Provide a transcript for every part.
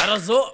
やるぞ。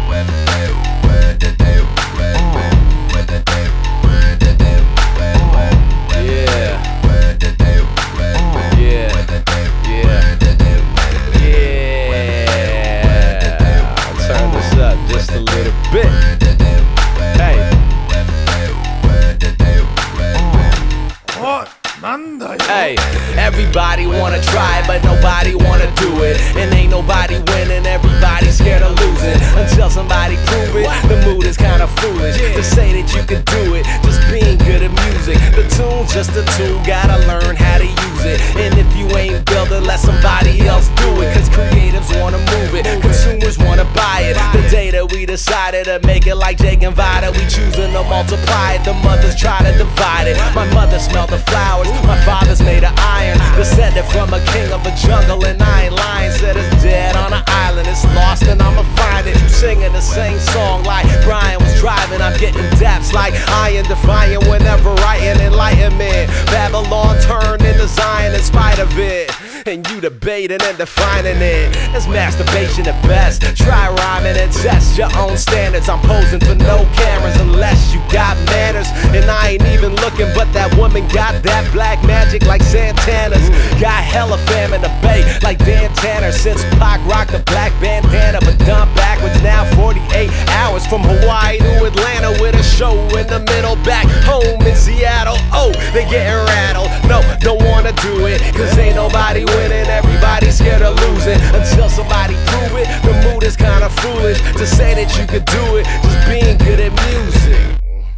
Hey, everybody wanna try it, but nobody wanna do it. And ain't nobody winning, everybody's scared of losing. Until somebody prove it, the mood is kinda foolish to say that you can do it, just being good at music. The tune's just a tool, gotta learn how to use it. And if you ain't building, let somebody else do it. Cause creatives wanna move it, consumers wanna buy it. The day that we decided to make it like Jake and Vida, we choosing to multiply it. The mothers try to divide it. My mother smelled the flowers, my father's made of iron, descended from a king of a jungle, and I ain't lying. Said it's dead on an island, it's lost and I'ma find it. You singing the same song like Brian was driving. I'm getting daps like iron, defiant whenever writing enlightenment. Babylon turned into Zion in spite of it, and you debating and defining it. It's masturbation at best. Try rhyming and test your own standards. I'm posing for no cameras unless you got manners. And I ain't even looking, but that woman got that black magic like Santana's. Got hella fam in the bay like Dan Tanner. Since Pac rocked the black bandana, but done backwards now 48 hours from Hawaii to Atlanta with a show in the middle. Back home in Seattle, oh, they getting rattled. No, don't wanna do it, cause ain't nobody winning, everybody's scared of losing. Until somebody prove it, the mood is kinda foolish to say that you could do it, just being good at music.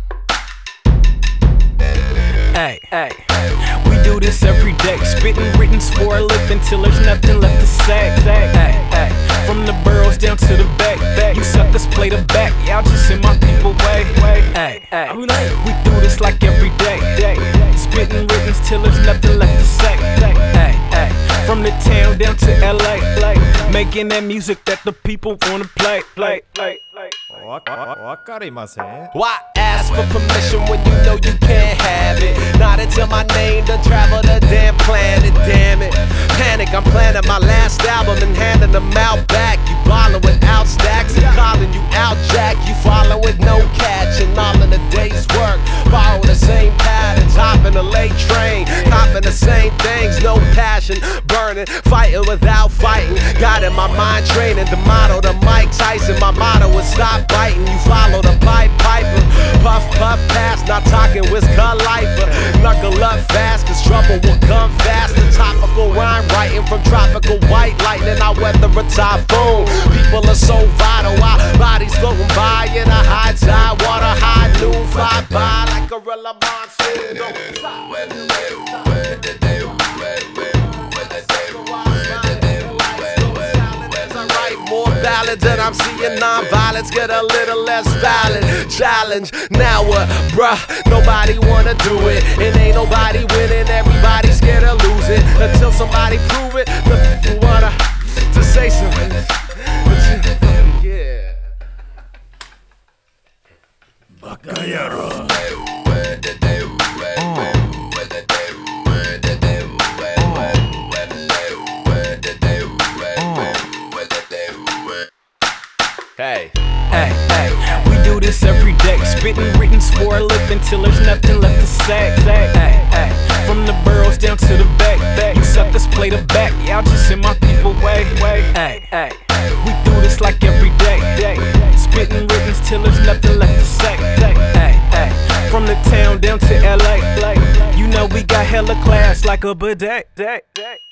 Hey, we do this every day, spitting writtens for a living till there's nothing left to say. Hey, from the boroughs down to the bay, you suckers play the back, y'all just send my people way. Hey, we do this like every day, spitting writtens till there's nothing left to say. Hey, from the town down to LA, making that music that the people wanna play. Why ask for permission when you know you can't have it? Not until my name done travel the damn planet, damn it. Panic, I'm planning my last album and handing them out back. You ballin' without stacks and calling you out, Jack. You following with no catch and all in a day's work. Borrow the same patterns, hop in a late train, copping the same things, no passion, burning, fighting without fighting. Got in my mind training the motto to Mike Tyson. My motto was stop biting, you follow the Pied Piper. Puff, puff, pass, not talking Wiz Khalifa. Knuckle up fast, cause trouble will come fast. The topical rhyme writing from tropical white lightning. I weather a typhoon. People are so vital, our bodies floating by in a high tide. Water high, noon, fly by like a gorilla monsoon. More ballads and I'm seeing non-violence get a little less valid. Challenge, now what, bruh? Nobody wanna do it, and ain't nobody winning, everybody's scared of losing. Until somebody prove it, the people wanna to say something. Yeah. Hey, we do this every day, spitting writtens for a living till there's nothing left to say. Hey, from the boroughs down to the bay, you suckers play the back, y'all just send my people way. Hey, we do this like every day, spitting writtens till there's nothing left to say. Hey, from the town down to LA, you know we got hella class like a bidet.